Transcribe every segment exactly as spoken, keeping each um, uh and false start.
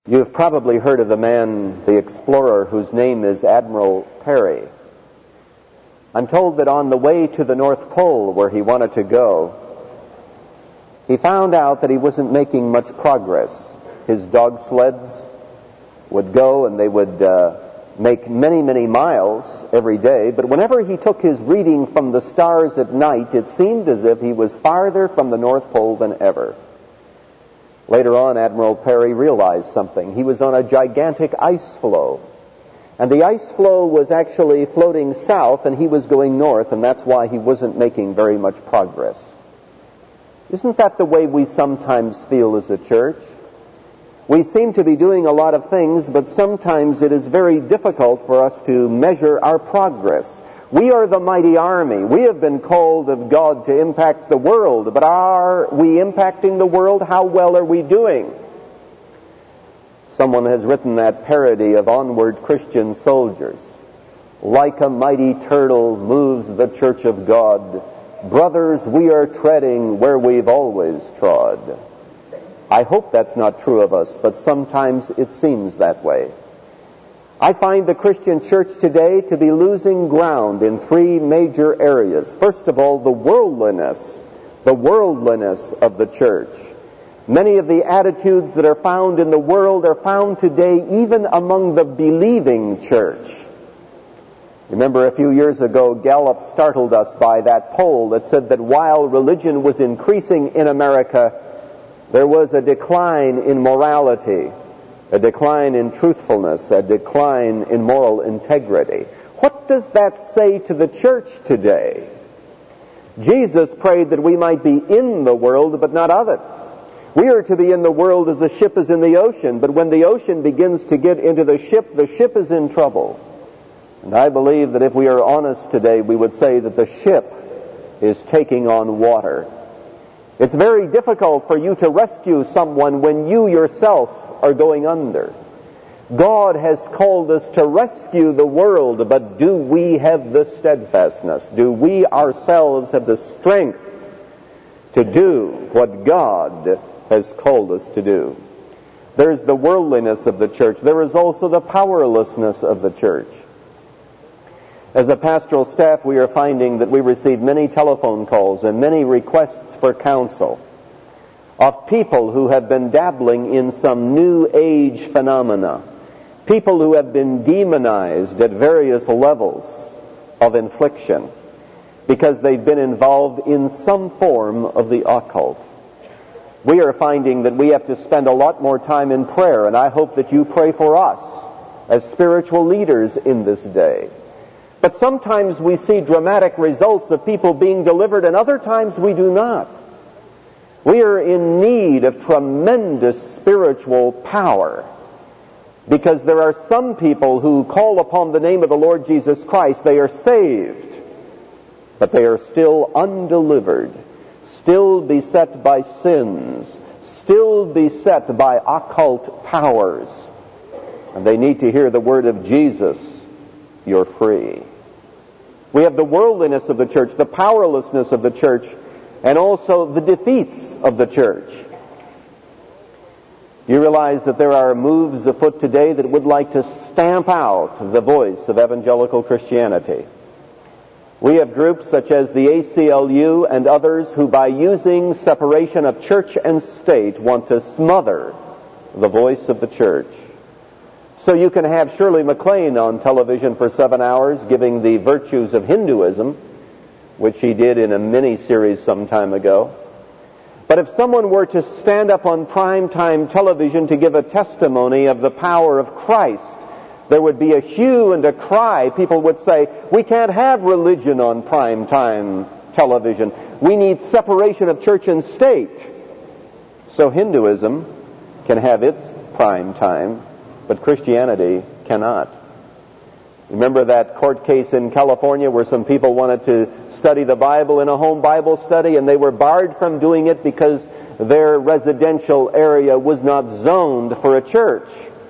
You've probably heard of the man, the explorer, whose name is Admiral Peary. I'm told that on the way to the North Pole, where he wanted to go, he found out that he wasn't making much progress. His dog sleds would go and they would uh, make many, many miles every day, but whenever he took his reading from the stars at night, it seemed as if he was farther from the North Pole than ever. Later on, Admiral Peary realized something. He was on a gigantic ice floe. And the ice floe was actually floating south, and he was going north, and that's why he wasn't making very much progress. Isn't that the way we sometimes feel as a church? We seem to be doing a lot of things, but sometimes it is very difficult for us to measure our progress. We are the mighty army. We have been called of God to impact the world, but are we impacting the world? How well are we doing? Someone has written that parody of Onward Christian Soldiers. Like a mighty turtle moves the church of God. Brothers, we are treading where we've always trod. I hope that's not true of us, but sometimes it seems that way. I find the Christian church today to be losing ground in three major areas. First of all, the worldliness, the worldliness of the church. Many of the attitudes that are found in the world are found today even among the believing church. Remember a few years ago, Gallup startled us by that poll that said that while religion was increasing in America, there was a decline in morality, a decline in truthfulness, a decline in moral integrity. What does that say to the church today? Jesus prayed that we might be in the world, but not of it. We are to be in the world as a ship is in the ocean, but when the ocean begins to get into the ship, the ship is in trouble. And I believe that if we are honest today, we would say that the ship is taking on water. It's very difficult for you to rescue someone when you yourself are going under. God has called us to rescue the world, but do we have the steadfastness? Do we ourselves have the strength to do what God has called us to do? There's the worldliness of the church. There is also the powerlessness of the church. As a pastoral staff, we are finding that we receive many telephone calls and many requests for counsel of people who have been dabbling in some new age phenomena, people who have been demonized at various levels of infliction because they've been involved in some form of the occult. We are finding that we have to spend a lot more time in prayer, and I hope that you pray for us as spiritual leaders in this day. But sometimes we see dramatic results of people being delivered, and other times we do not. We are in need of tremendous spiritual power, because there are some people who call upon the name of the Lord Jesus Christ. They are saved, but they are still undelivered, still beset by sins, still beset by occult powers. And they need to hear the word of Jesus, you're free. We have the worldliness of the church, the powerlessness of the church, and also the defeats of the church. Do you realize that there are moves afoot today that would like to stamp out the voice of evangelical Christianity? We have groups such as the A C L U and others who, by using separation of church and state, want to smother the voice of the church. So you can have Shirley MacLaine on television for seven hours giving the virtues of Hinduism, which she did in a mini-series some time ago. But if someone were to stand up on primetime television to give a testimony of the power of Christ, there would be a hue and a cry. People would say, we can't have religion on primetime television. We need separation of church and state. So Hinduism can have its prime time, but Christianity cannot. Remember that court case in California where some people wanted to study the Bible in a home Bible study, and they were barred from doing it because their residential area was not zoned for a church.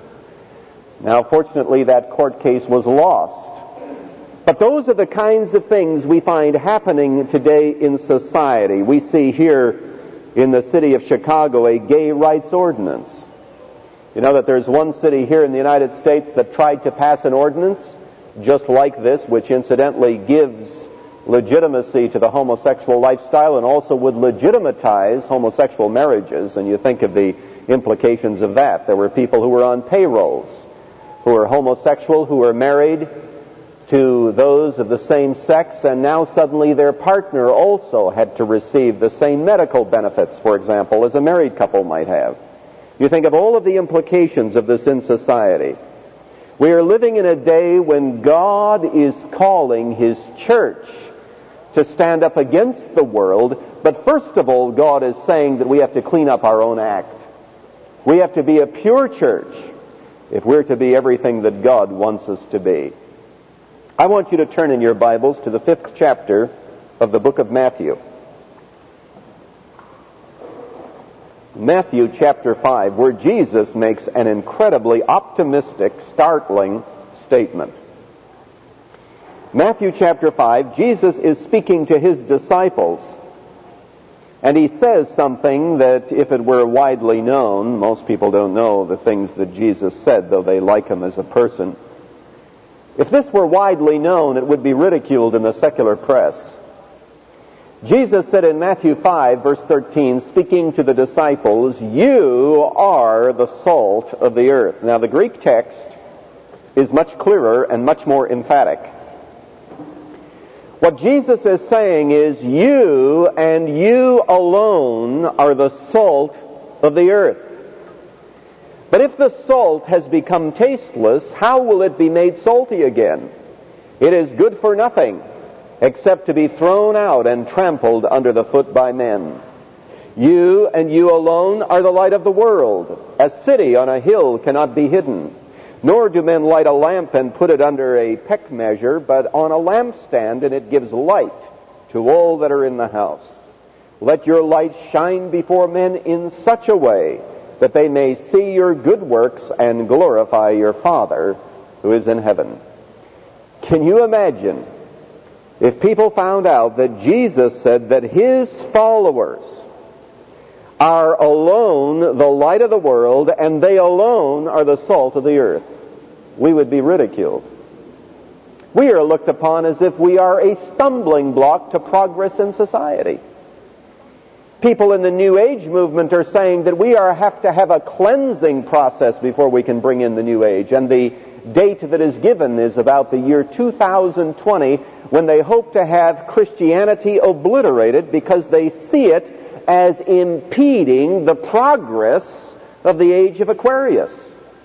Now, fortunately, that court case was lost. But those are the kinds of things we find happening today in society. We see here in the city of Chicago a gay rights ordinance. You know that there's one city here in the United States that tried to pass an ordinance just like this, which incidentally gives legitimacy to the homosexual lifestyle and also would legitimatize homosexual marriages. And you think of the implications of that. There were people who were on payrolls, who were homosexual, who were married to those of the same sex, and now suddenly their partner also had to receive the same medical benefits, for example, as a married couple might have. You think of all of the implications of this in society. We are living in a day when God is calling His church to stand up against the world, but first of all, God is saying that we have to clean up our own act. We have to be a pure church if we're to be everything that God wants us to be. I want you to turn in your Bibles to the fifth chapter of the book of Matthew. Matthew chapter five, where Jesus makes an incredibly optimistic, startling statement. Matthew chapter five, Jesus is speaking to His disciples, and He says something that if it were widely known, most people don't know the things that Jesus said, though they like Him as a person. If this were widely known, it would be ridiculed in the secular press. Jesus said in Matthew five, verse thirteen, speaking to the disciples, "You are the salt of the earth." Now, the Greek text is much clearer and much more emphatic. What Jesus is saying is, you and you alone are the salt of the earth. But if the salt has become tasteless, how will it be made salty again? It is good for nothing, except to be thrown out and trampled under the foot by men. You and you alone are the light of the world. A city on a hill cannot be hidden. Nor do men light a lamp and put it under a peck measure, but on a lampstand, and it gives light to all that are in the house. Let your light shine before men in such a way that they may see your good works and glorify your Father who is in heaven. Can you imagine if people found out that Jesus said that His followers are alone the light of the world and they alone are the salt of the earth? We would be ridiculed. We are looked upon as if we are a stumbling block to progress in society. People in the New Age movement are saying that we are have to have a cleansing process before we can bring in the New Age. And the date that is given is about the year two thousand twenty, when they hope to have Christianity obliterated because they see it as impeding the progress of the age of Aquarius.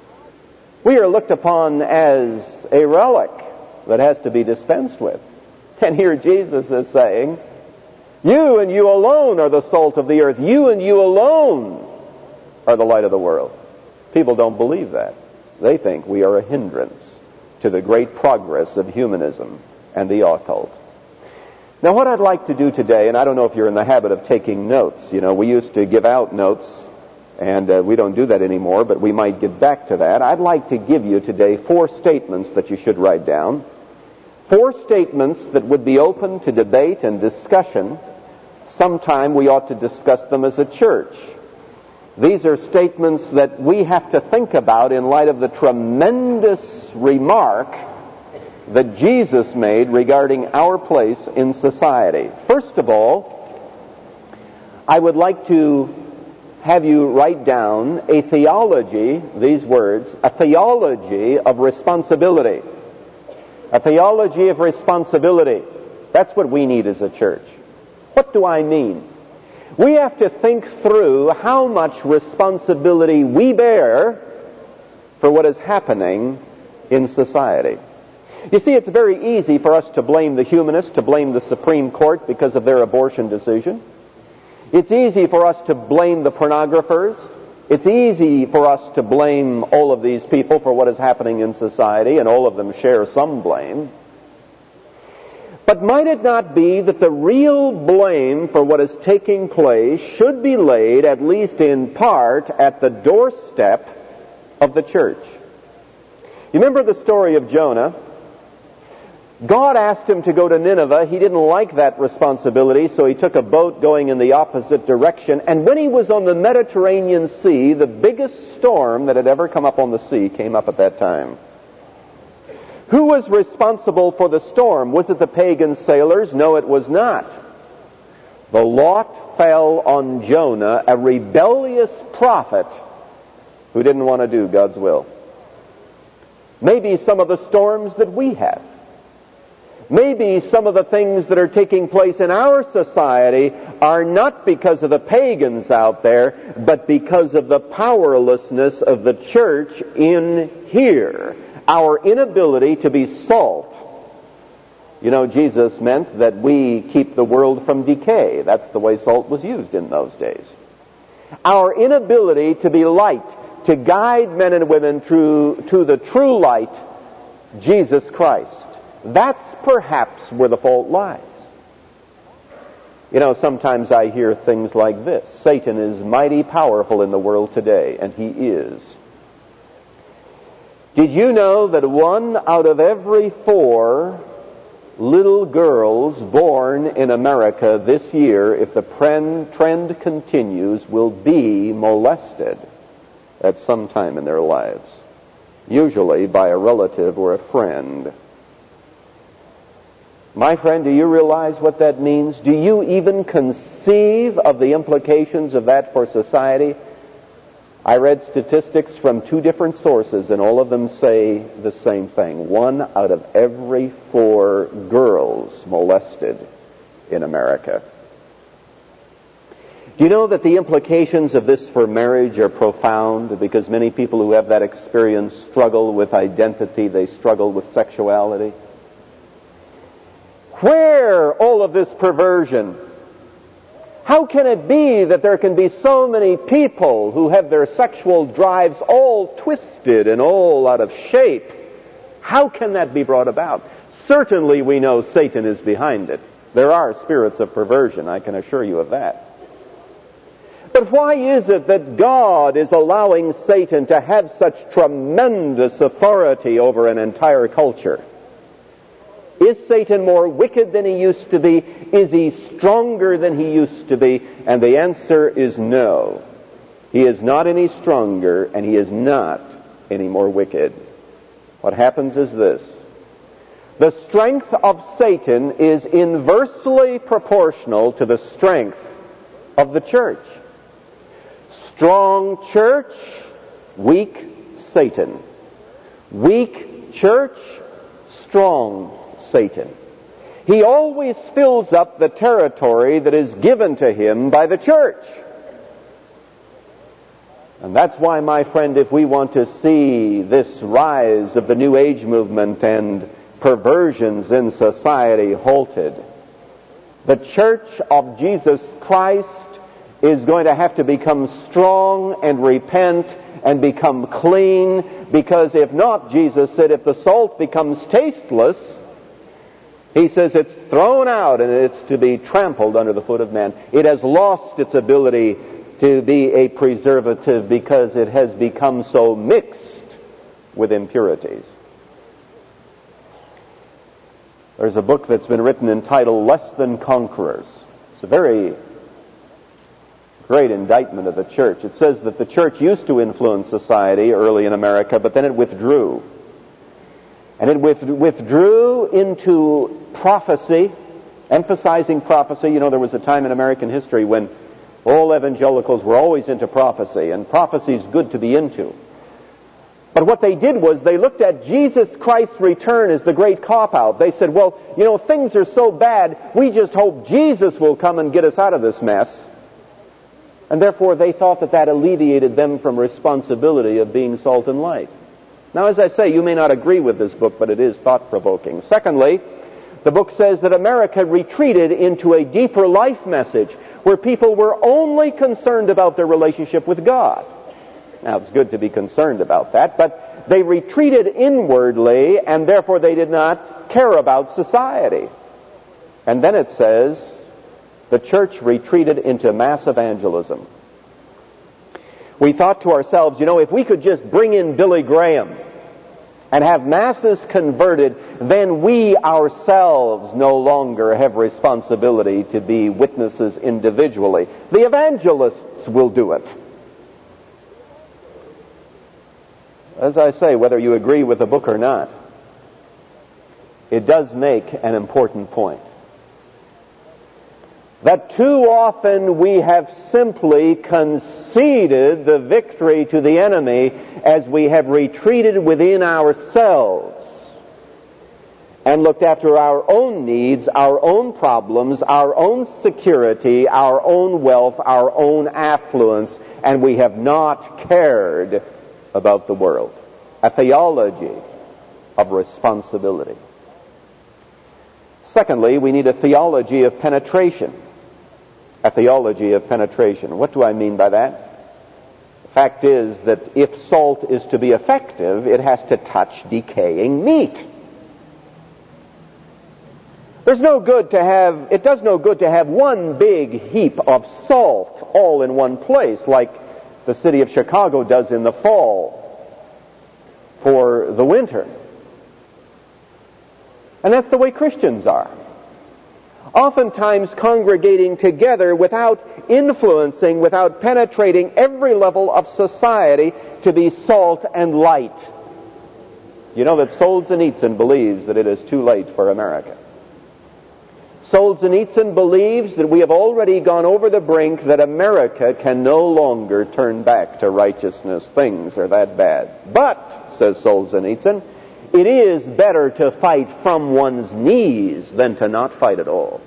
We are looked upon as a relic that has to be dispensed with. And here Jesus is saying, you and you alone are the salt of the earth. You and you alone are the light of the world. People don't believe that. They think we are a hindrance to the great progress of humanism and the occult. Now, what I'd like to do today, and I don't know if you're in the habit of taking notes. You know, we used to give out notes, and uh, we don't do that anymore, but we might get back to that. I'd like to give you today four statements that you should write down. Four statements that would be open to debate and discussion. Sometime we ought to discuss them as a church. These are statements that we have to think about in light of the tremendous remark that Jesus made regarding our place in society. First of all, I would like to have you write down a theology, these words, a theology of responsibility. A theology of responsibility. That's what we need as a church. What do I mean? We have to think through how much responsibility we bear for what is happening in society. You see, it's very easy for us to blame the humanists, to blame the Supreme Court because of their abortion decision. It's easy for us to blame the pornographers. It's easy for us to blame all of these people for what is happening in society, and all of them share some blame. But might it not be that the real blame for what is taking place should be laid, at least in part, at the doorstep of the church? You remember the story of Jonah? God asked him to go to Nineveh. He didn't like that responsibility, so he took a boat going in the opposite direction. And when he was on the Mediterranean Sea, the biggest storm that had ever come up on the sea came up at that time. Who was responsible for the storm? Was it the pagan sailors? No, it was not. The lot fell on Jonah, a rebellious prophet who didn't want to do God's will. Maybe some of the storms that we have, maybe some of the things that are taking place in our society are not because of the pagans out there, but because of the powerlessness of the church in here. Our inability to be salt. You know, Jesus meant that we keep the world from decay. That's the way salt was used in those days. Our inability to be light, to guide men and women through to the true light, Jesus Christ. That's perhaps where the fault lies. You know, sometimes I hear things like this. Satan is mighty powerful in the world today, and he is. Did you know that one out of every four little girls born in America this year, if the trend continues, will be molested at some time in their lives, usually by a relative or a friend? My friend, do you realize what that means? Do you even conceive of the implications of that for society? I read statistics from two different sources, and all of them say the same thing. One out of every four girls molested in America. Do you know that the implications of this for marriage are profound? Because many people who have that experience struggle with identity, they struggle with sexuality. Where all of this perversion? How can it be that there can be so many people who have their sexual drives all twisted and all out of shape? How can that be brought about? Certainly we know Satan is behind it. There are spirits of perversion, I can assure you of that. But why is it that God is allowing Satan to have such tremendous authority over an entire culture? Is Satan more wicked than he used to be? Is he stronger than he used to be? And the answer is no. He is not any stronger, and he is not any more wicked. What happens is this. The strength of Satan is inversely proportional to the strength of the church. Strong church, weak Satan. Weak church, strong Satan. He always fills up the territory that is given to him by the church. And that's why, my friend, if we want to see this rise of the New Age movement and perversions in society halted, the church of Jesus Christ is going to have to become strong and repent and become clean, because if not, Jesus said, if the salt becomes tasteless, he says it's thrown out and it's to be trampled under the foot of man. It has lost its ability to be a preservative because it has become so mixed with impurities. There's a book that's been written entitled Less Than Conquerors. It's a very great indictment of the church. It says that the church used to influence society early in America, but then it withdrew. And it withdrew into prophecy, emphasizing prophecy. You know, there was a time in American history when all evangelicals were always into prophecy, and prophecy is good to be into. But what they did was they looked at Jesus Christ's return as the great cop-out. They said, well, you know, things are so bad, we just hope Jesus will come and get us out of this mess. And therefore they thought that that alleviated them from responsibility of being salt and light. Now, as I say, you may not agree with this book, but it is thought-provoking. Secondly, the book says that America retreated into a deeper life message where people were only concerned about their relationship with God. Now, it's good to be concerned about that, but they retreated inwardly, and therefore they did not care about society. And then it says the church retreated into mass evangelism. We thought to ourselves, you know, if we could just bring in Billy Graham, and have masses converted, then we ourselves no longer have responsibility to be witnesses individually. The evangelists will do it. As I say, whether you agree with the book or not, it does make an important point. That too often we have simply conceded the victory to the enemy as we have retreated within ourselves and looked after our own needs, our own problems, our own security, our own wealth, our own affluence, and we have not cared about the world. A theology of responsibility. Secondly, we need a theology of penetration. A theology of penetration. What do I mean by that? The fact is that if salt is to be effective, it has to touch decaying meat. There's no good to have, it does no good to have one big heap of salt all in one place, like the city of Chicago does in the fall for the winter. And that's the way Christians are. Oftentimes congregating together without influencing, without penetrating every level of society to be salt and light. You know that Solzhenitsyn believes that it is too late for America. Solzhenitsyn believes that we have already gone over the brink, that America can no longer turn back to righteousness. Things are that bad. But, says Solzhenitsyn, it is better to fight from one's knees than to not fight at all.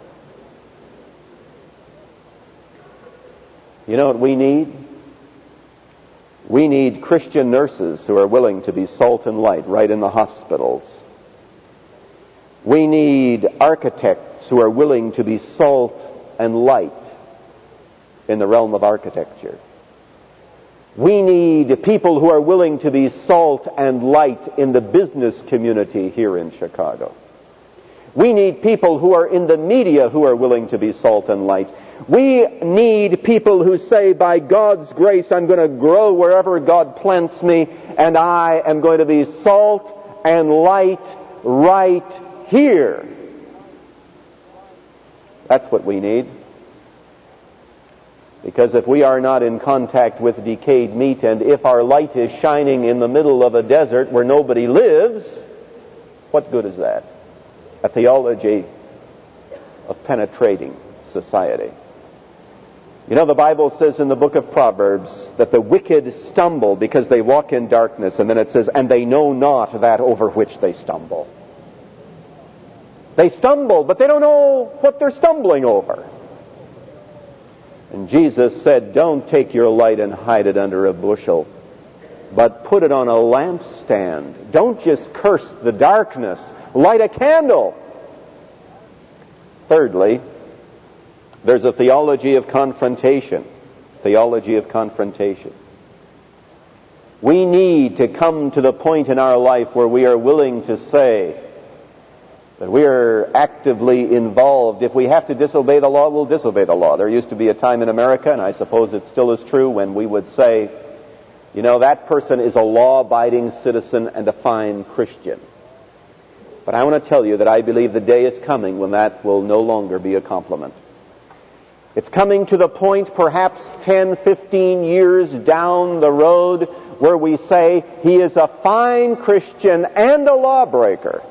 You know what we need? We need Christian nurses who are willing to be salt and light right in the hospitals. We need architects who are willing to be salt and light in the realm of architecture. We need people who are willing to be salt and light in the business community here in Chicago. We need people who are in the media who are willing to be salt and light. We need people who say, by God's grace, I'm going to grow wherever God plants me, and I am going to be salt and light right here. That's what we need. Because if we are not in contact with decayed meat, and if our light is shining in the middle of a desert where nobody lives, what good is that? A theology of penetrating society. You know, the Bible says in the book of Proverbs that the wicked stumble because they walk in darkness, and then it says, and they know not that over which they stumble. They stumble, but they don't know what they're stumbling over. And Jesus said, don't take your light and hide it under a bushel, but put it on a lampstand. Don't just curse the darkness. Light a candle. Thirdly, there's a theology of confrontation. Theology of confrontation. We need to come to the point in our life where we are willing to say that we are actively involved. If we have to disobey the law, we'll disobey the law. There used to be a time in America, and I suppose it still is true, when we would say, you know, that person is a law-abiding citizen and a fine Christian. But I want to tell you that I believe the day is coming when that will no longer be a compliment. It's coming to the point, perhaps ten, fifteen years down the road, where we say he is a fine Christian and a lawbreaker.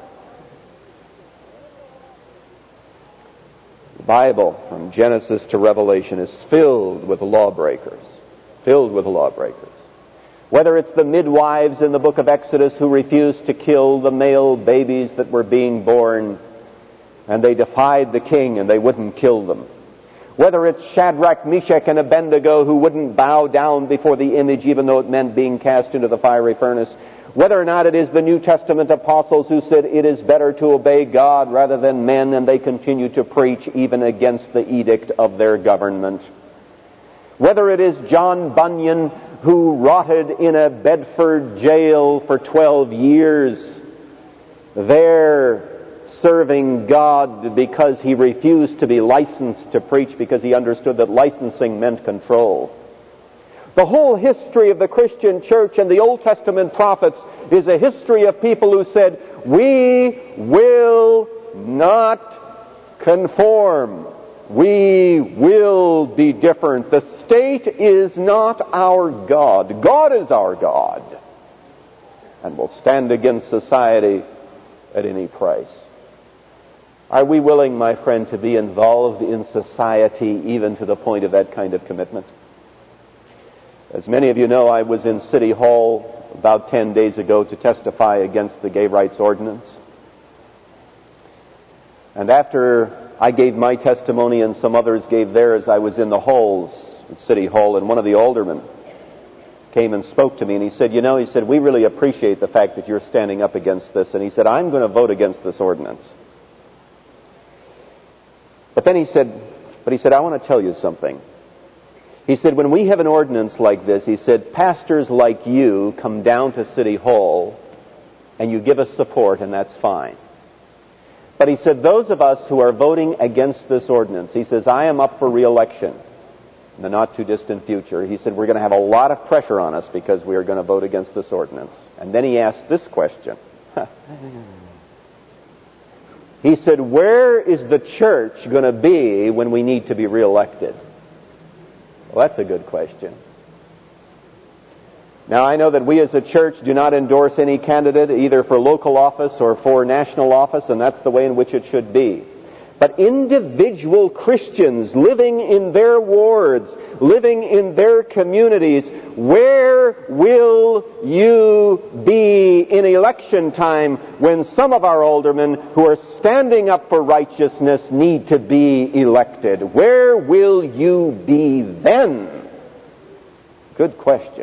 The Bible, from Genesis to Revelation, is filled with lawbreakers. Filled with lawbreakers. Whether it's the midwives in the book of Exodus who refused to kill the male babies that were being born, and they defied the king and they wouldn't kill them. Whether it's Shadrach, Meshach, and Abednego who wouldn't bow down before the image even though it meant being cast into the fiery furnace. Whether or not it is the New Testament apostles who said it is better to obey God rather than men, and they continue to preach even against the edict of their government. Whether it is John Bunyan who rotted in a Bedford jail for twelve years, there serving God because he refused to be licensed to preach because he understood that licensing meant control. The whole history of the Christian church and the Old Testament prophets is a history of people who said, we will not conform. We will be different. The state is not our God. God is our God. And will stand against society at any price. Are we willing, my friend, to be involved in society even to the point of that kind of commitment? As many of you know, I was in City Hall about ten days ago to testify against the gay rights ordinance. And after I gave my testimony and some others gave theirs, I was in the halls at City Hall, and one of the aldermen came and spoke to me, and he said, you know, he said, we really appreciate the fact that you're standing up against this. And he said, I'm going to vote against this ordinance. But then he said, but he said, I want to tell you something. He said, when we have an ordinance like this, he said, pastors like you come down to City Hall and you give us support, and that's fine. But he said, those of us who are voting against this ordinance, he says, I am up for re-election in the not-too-distant future. He said, we're going to have a lot of pressure on us because we are going to vote against this ordinance. And then he asked this question. He said, where is the church going to be when we need to be re-elected? Well, that's a good question. Now, I know that we as a church do not endorse any candidate either for local office or for national office, and that's the way in which it should be. But individual Christians living in their wards, living in their communities, where will you be in election time when some of our aldermen who are standing up for righteousness need to be elected? Where will you be then? Good question.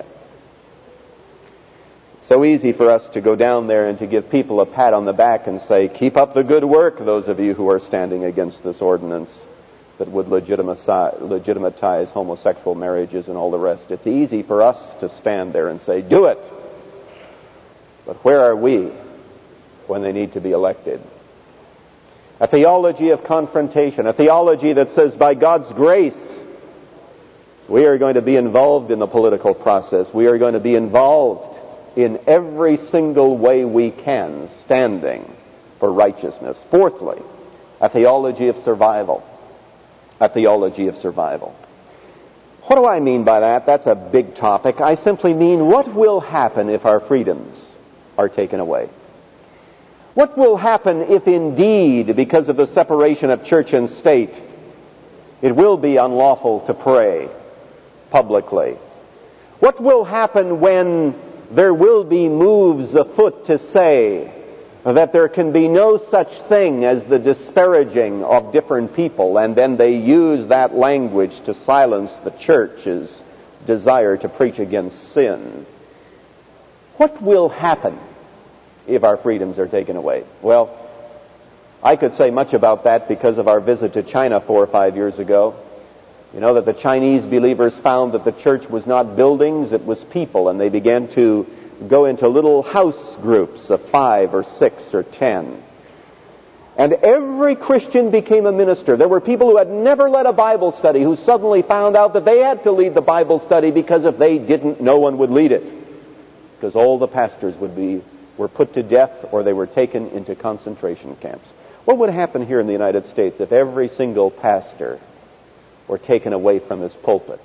So easy for us to go down there and to give people a pat on the back and say, keep up the good work, those of you who are standing against this ordinance that would legitimatize homosexual marriages and all the rest. It's easy for us to stand there and say, do it. But where are we when they need to be elected? A theology of confrontation, a theology that says, by God's grace, we are going to be involved in the political process. We are going to be involved in every single way we can, standing for righteousness. Fourthly, a theology of survival. A theology of survival. What do I mean by that? That's a big topic. I simply mean, what will happen if our freedoms are taken away? What will happen if indeed, because of the separation of church and state, it will be unlawful to pray publicly? What will happen when there will be moves afoot to say that there can be no such thing as the disparaging of different people, and then they use that language to silence the church's desire to preach against sin? What will happen if our freedoms are taken away? Well, I could say much about that because of our visit to China four or five years ago. You know that the Chinese believers found that the church was not buildings, it was people, and they began to go into little house groups of five or six or ten. And every Christian became a minister. There were people who had never led a Bible study who suddenly found out that they had to lead the Bible study because if they didn't, no one would lead it. Because all the pastors would be, were put to death or they were taken into concentration camps. What would happen here in the United States if every single pastor were taken away from his pulpit?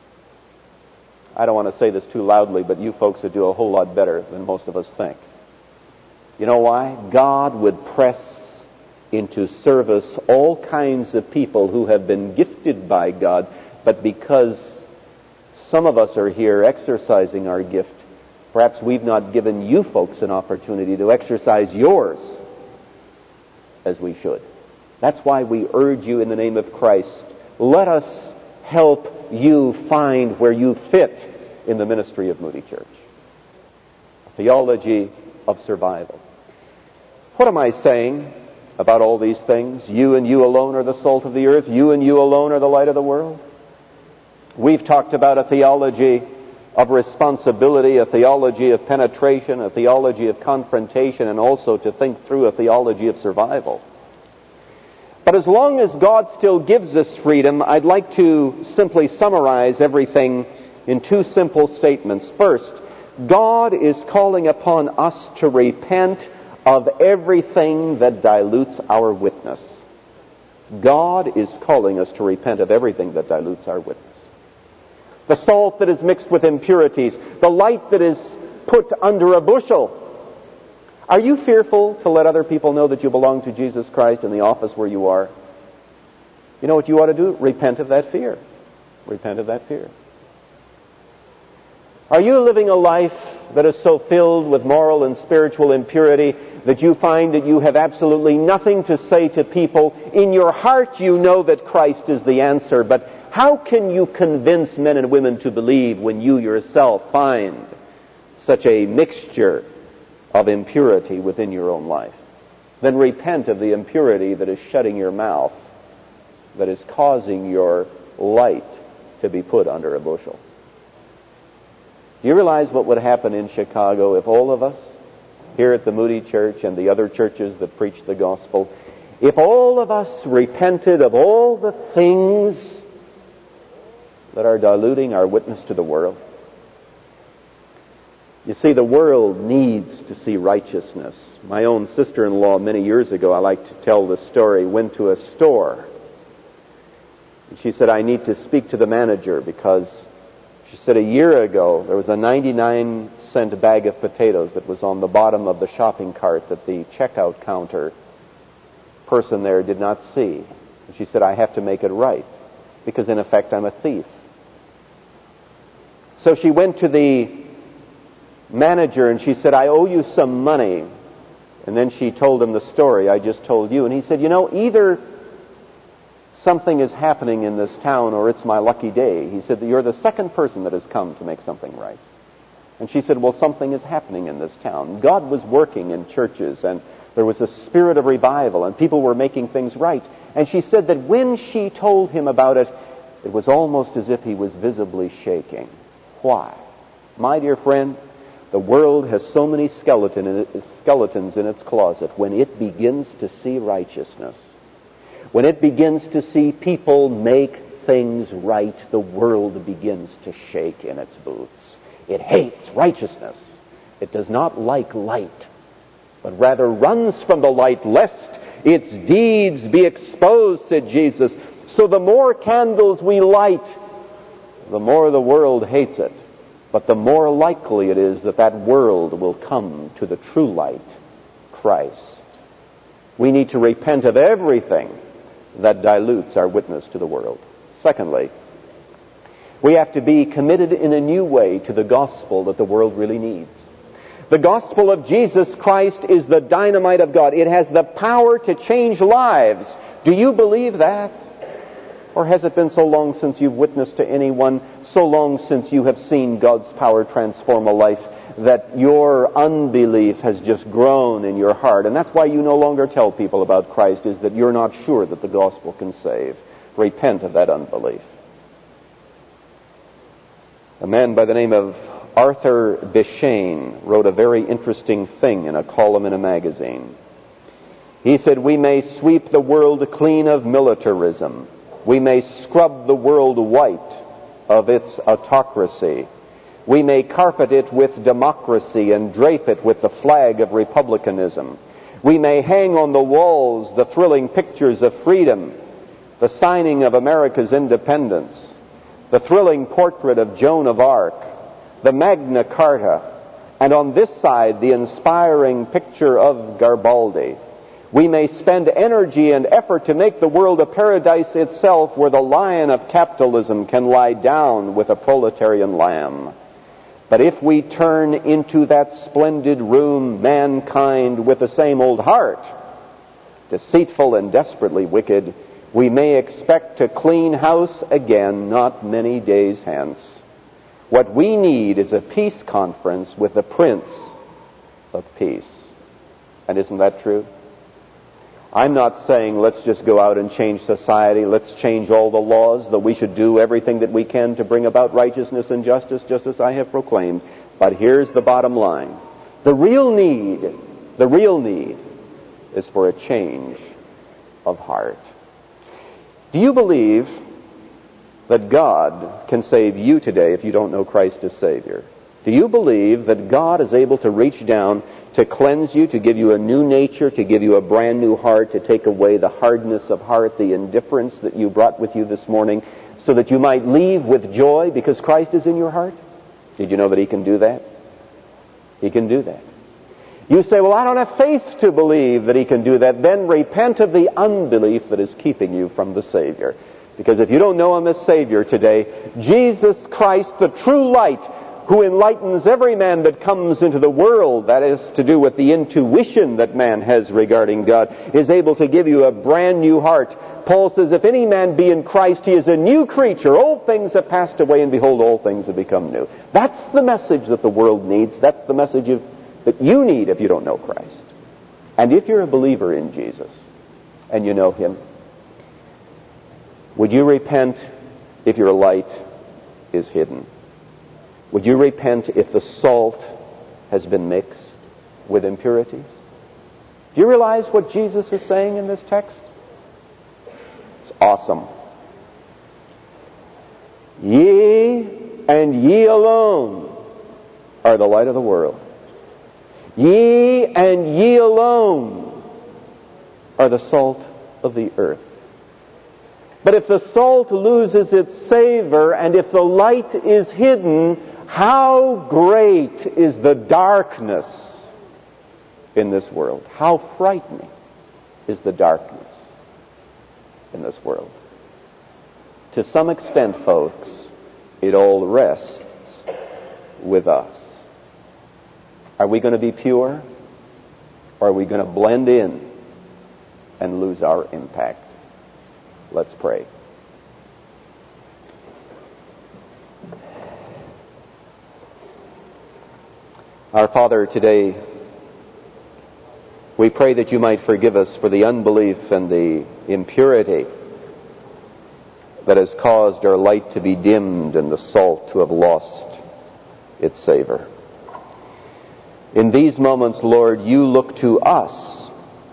I don't want to say this too loudly, but you folks would do a whole lot better than most of us think. You know why? God would press into service all kinds of people who have been gifted by God, but because some of us are here exercising our gift, perhaps we've not given you folks an opportunity to exercise yours as we should. That's why we urge you in the name of Christ, let us help you find where you fit in the ministry of Moody Church. A theology of survival. What am I saying about all these things? You and you alone are the salt of the earth. You and you alone are the light of the world. We've talked about a theology of responsibility, a theology of penetration, a theology of confrontation, and also to think through a theology of survival. But as long as God still gives us freedom, I'd like to simply summarize everything in two simple statements. First, God is calling upon us to repent of everything that dilutes our witness. God is calling us to repent of everything that dilutes our witness. The salt that is mixed with impurities, the light that is put under a bushel. Are you fearful to let other people know that you belong to Jesus Christ in the office where you are? You know what you ought to do? Repent of that fear. Repent of that fear. Are you living a life that is so filled with moral and spiritual impurity that you find that you have absolutely nothing to say to people? In your heart you know that Christ is the answer, but how can you convince men and women to believe when you yourself find such a mixture of impurity within your own life? Then repent of the impurity that is shutting your mouth, that is causing your light to be put under a bushel. Do you realize what would happen in Chicago if all of us, here at the Moody Church and the other churches that preach the gospel, if all of us repented of all the things that are diluting our witness to the world? You see, the world needs to see righteousness. My own sister-in-law many years ago, I like to tell the story, went to a store. And she said, I need to speak to the manager because she said a year ago there was a ninety-nine cent bag of potatoes that was on the bottom of the shopping cart that the checkout counter person there did not see. And she said, I have to make it right because in effect I'm a thief. So she went to the manager and she said, I owe you some money. And then she told him the story I just told you. And he said, you know, either something is happening in this town or it's my lucky day. He said that you're the second person that has come to make something right. And she said, well, something is happening in this town. God was working in churches and there was a spirit of revival and people were making things right. And she said that when she told him about it, it was almost as if he was visibly shaking. Why? My dear friend, the world has so many skeleton, skeletons in its closet. When it begins to see righteousness, when it begins to see people make things right, the world begins to shake in its boots. It hates righteousness. It does not like light, but rather runs from the light lest its deeds be exposed, said Jesus. So the more candles we light, the more the world hates it. But the more likely it is that that world will come to the true light, Christ. We need to repent of everything that dilutes our witness to the world. Secondly, we have to be committed in a new way to the gospel that the world really needs. The gospel of Jesus Christ is the dynamite of God. It has the power to change lives. Do you believe that? Or has it been so long since you've witnessed to anyone, so long since you have seen God's power transform a life, that your unbelief has just grown in your heart? And that's why you no longer tell people about Christ, is that you're not sure that the gospel can save. Repent of that unbelief. A man by the name of Arthur Bishane wrote a very interesting thing in a column in a magazine. He said, we may sweep the world clean of militarism. We may scrub the world white of its autocracy. We may carpet it with democracy and drape it with the flag of republicanism. We may hang on the walls the thrilling pictures of freedom, the signing of America's independence, the thrilling portrait of Joan of Arc, the Magna Carta, and on this side the inspiring picture of Garibaldi. We may spend energy and effort to make the world a paradise itself where the lion of capitalism can lie down with a proletarian lamb. But if we turn into that splendid room mankind with the same old heart, deceitful and desperately wicked, we may expect to clean house again not many days hence. What we need is a peace conference with the Prince of Peace. And isn't that true? I'm not saying let's just go out and change society, let's change all the laws, that we should do everything that we can to bring about righteousness and justice, just as I have proclaimed. But here's the bottom line. The real need, the real need is for a change of heart. Do you believe that God can save you today if you don't know Christ as Savior? Do you believe that God is able to reach down to cleanse you, to give you a new nature, to give you a brand new heart, to take away the hardness of heart, the indifference that you brought with you this morning, so that you might leave with joy because Christ is in your heart? Did you know that He can do that? He can do that. You say, well, I don't have faith to believe that He can do that. Then repent of the unbelief that is keeping you from the Savior. Because if you don't know Him as Savior today, Jesus Christ, the true light, who enlightens every man that comes into the world, that is to do with the intuition that man has regarding God, is able to give you a brand new heart. Paul says, if any man be in Christ, he is a new creature. Old things have passed away, and behold, all things have become new. That's the message that the world needs. That's the message of, that you need if you don't know Christ. And if you're a believer in Jesus, and you know Him, would you repent if your light is hidden? Would you repent if the salt has been mixed with impurities? Do you realize what Jesus is saying in this text? It's awesome. Ye and ye alone are the light of the world. Ye and ye alone are the salt of the earth. But if the salt loses its savor, and if the light is hidden, how great is the darkness in this world? How frightening is the darkness in this world? To some extent, folks, it all rests with us. Are we going to be pure? Or are we going to blend in and lose our impact? Let's pray. Our Father, today we pray that you might forgive us for the unbelief and the impurity that has caused our light to be dimmed and the salt to have lost its savor. In these moments, Lord, you look to us.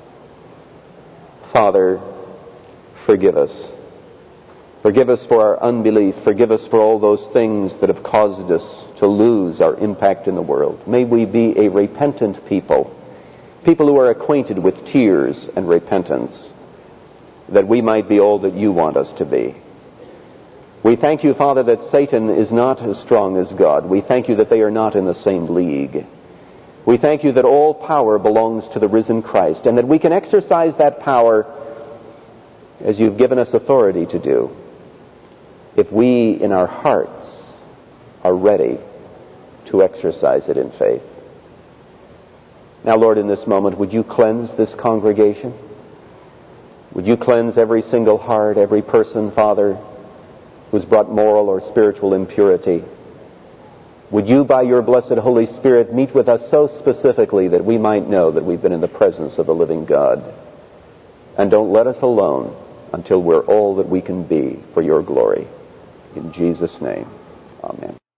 Father, forgive us. Forgive us for our unbelief. Forgive us for all those things that have caused us to lose our impact in the world. May we be a repentant people, people who are acquainted with tears and repentance, that we might be all that you want us to be. We thank you, Father, that Satan is not as strong as God. We thank you that they are not in the same league. We thank you that all power belongs to the risen Christ, and that we can exercise that power as you've given us authority to do, if we in our hearts are ready to exercise it in faith. Now, Lord, in this moment, would you cleanse this congregation? Would you cleanse every single heart, every person, Father, who's brought moral or spiritual impurity? Would you, by your blessed Holy Spirit, meet with us so specifically that we might know that we've been in the presence of the living God? And don't let us alone until we're all that we can be for your glory. In Jesus' name, amen.